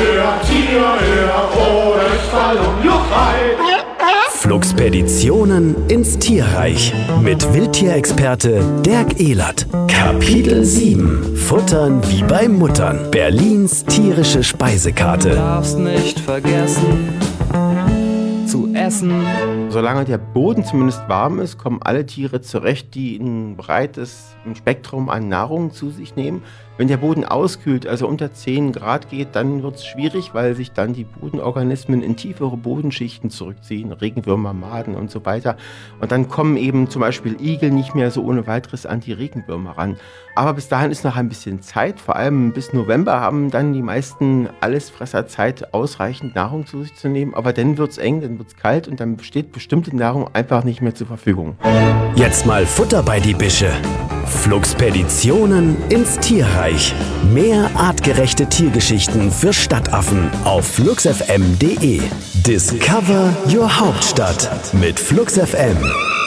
Fluxpeditionen ins Tierreich mit Wildtierexperte Dirk Ehlert. Kapitel 7: Futtern wie bei Muttern. Berlins tierische Speisekarte. Du darfst nicht vergessen zu essen. Solange der Boden zumindest warm ist, kommen alle Tiere zurecht, die ein breites Spektrum an Nahrung zu sich nehmen. Wenn der Boden auskühlt, also unter 10 Grad geht, dann wird es schwierig, weil sich dann die Bodenorganismen in tiefere Bodenschichten zurückziehen, Regenwürmer, Maden und so weiter. Und dann kommen eben zum Beispiel Igel nicht mehr so ohne weiteres an die Regenwürmer ran. Aber bis dahin ist noch ein bisschen Zeit, vor allem bis November haben dann die meisten Allesfresser Zeit, ausreichend Nahrung zu sich zu nehmen. Aber dann wird es eng, dann wird es kalt und dann besteht bestimmte Nahrung einfach nicht mehr zur Verfügung. Jetzt mal Futter bei die Bische. Fluxpeditionen ins Tierreich. Mehr artgerechte Tiergeschichten für Stadtaffen auf fluxfm.de. Discover your Hauptstadt mit Flux FM.